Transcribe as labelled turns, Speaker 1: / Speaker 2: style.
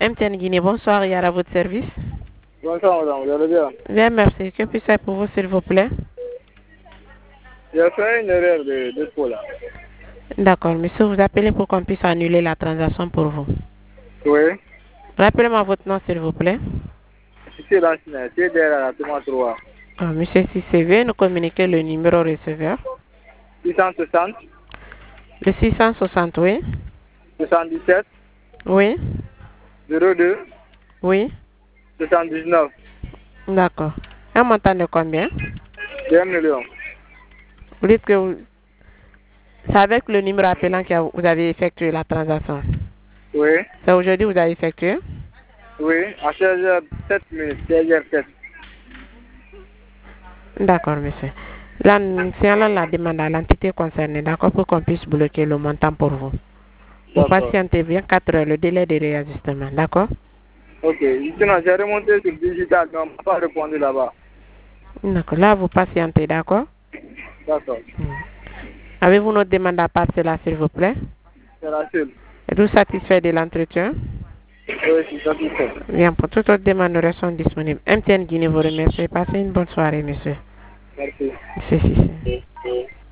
Speaker 1: MTN Guinée, bonsoir, il y a à votre service.
Speaker 2: Bonsoir madame, vous allez bien?
Speaker 1: Bien, merci. Que puis-je faire pour vous, s'il vous plaît?
Speaker 2: J'ai fait une erreur de dépôt là.
Speaker 1: D'accord, monsieur, vous appelez pour qu'on puisse annuler la transaction pour vous.
Speaker 2: Oui.
Speaker 1: Rappelez-moi votre nom, s'il vous plaît.
Speaker 2: C'est l'ancien, c'est derrière la Thomas 3.
Speaker 1: Monsieur CCV, nous communiquer le numéro receveur.
Speaker 2: 660,
Speaker 1: Le 660, oui.
Speaker 2: 77,
Speaker 1: Oui.
Speaker 2: 02,
Speaker 1: Oui.
Speaker 2: 79.
Speaker 1: D'accord. Un montant de combien?
Speaker 2: 2 millions.
Speaker 1: Vous dites que c'est avec le numéro appelant que vous avez effectué la transaction.
Speaker 2: Oui.
Speaker 1: C'est aujourd'hui que vous avez effectué?
Speaker 2: Oui, à 16h07 minutes, 16h07.
Speaker 1: D'accord, monsieur. Là, nous signalons la demande à l'entité concernée, d'accord, pour qu'on puisse bloquer le montant pour vous. Vous
Speaker 2: D'accord.
Speaker 1: patientez bien 4 heures, le délai de réajustement, d'accord?
Speaker 2: Ok. Sinon, j'ai remonté sur le digital, mais on m'a pas répondu là-bas.
Speaker 1: D'accord. Là, vous patientez, d'accord?
Speaker 2: D'accord.
Speaker 1: Avez-vous notre demande à part cela, s'il vous plaît?
Speaker 2: C'est la seule.
Speaker 1: Êtes-vous satisfait de l'entretien?
Speaker 2: Oui, je suis satisfait.
Speaker 1: Bien, pour toute autre demande, nous restons disponibles. MTN Guinée vous remercie. Passez une bonne soirée, monsieur.
Speaker 2: Merci.
Speaker 1: Monsieur Sissi.